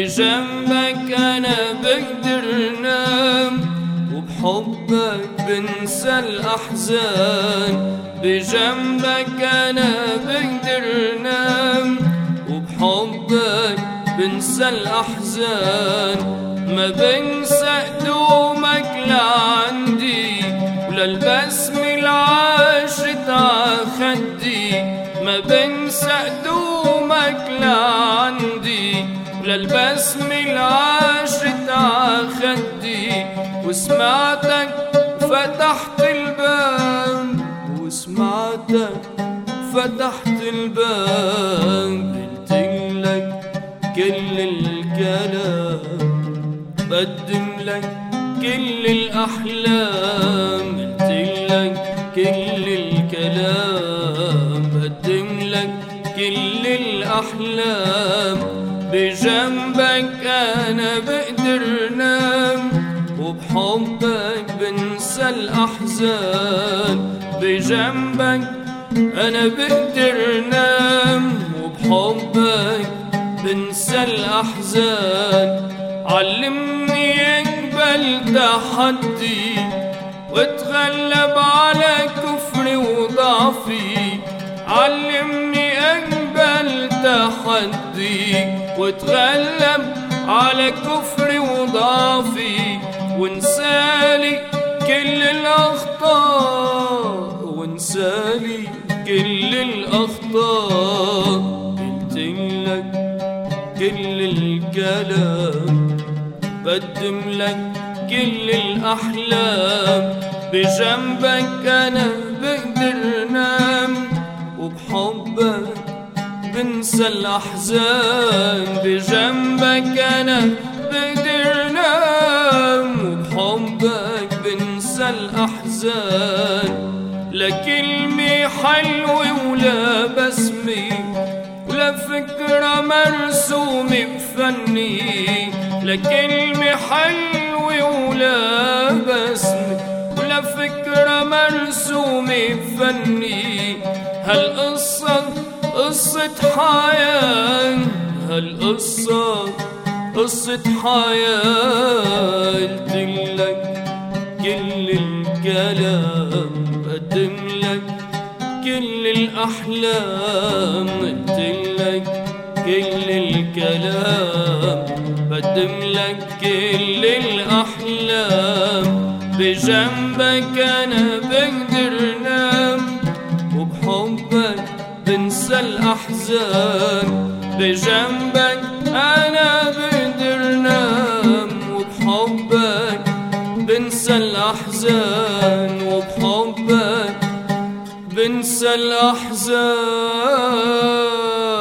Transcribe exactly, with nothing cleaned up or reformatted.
بجنبك أنا بقدر نام، وبحبك بنسى الأحزان. بجنبك أنا بقدر نام، وبحبك بنسى الأحزان. ما بنسى قدومك لعندي، ولا البسمة العاشت عخدي. ما بنسى قدومك لعندي، ولا البسمة العاشت عخدي. وسمعتك فتحت الباب، وسمعتك فتحت الباب. قلتلك كل الكلام، بقدم لك كل الأحلام. قلتلك كل الكلام، بقدم لك كل الأحلام. بجنبك أنا بقدر نام، وبحبك بنسى الأحزان. بجنبك أنا بقدر نام، وبحبك بنسى الأحزان. علمني أقبل تحدي، واتغلب على كفري وضعفي. علمني أقبل تحدي، واتغلب على كفري وضعفي. وانسالي كل الأخطاء، وانسالي كل الأخطاء. قلتلك كل الكلام، بقدم لك كل الأحلام. بجنبك أنا بقدر نام، وبحبك بنسى الأحزان. بجنبك أنا بقدر نام، وبحبك بنسى الأحزان. لا كلمة حلوة ولا بسمة، ولا فكرة مرسومة بفني. لا كلمة حلوة ولا بسمة، ولا فكرة مرسومة بفني. هالقصة قصة حياة، هالقصة قصة حياة. قلتلك كل الكلام، بقدم لك كل الأحلام. قلتلك كل الكلام، بقدم لك كل الأحلام. بجنبك أنا بقدر نام، وبحبك بنسى الأحزان. بجنبك أنا بقدر نام، وبحبك بنسى الأحزان. وبحبك بنسى الأحزان.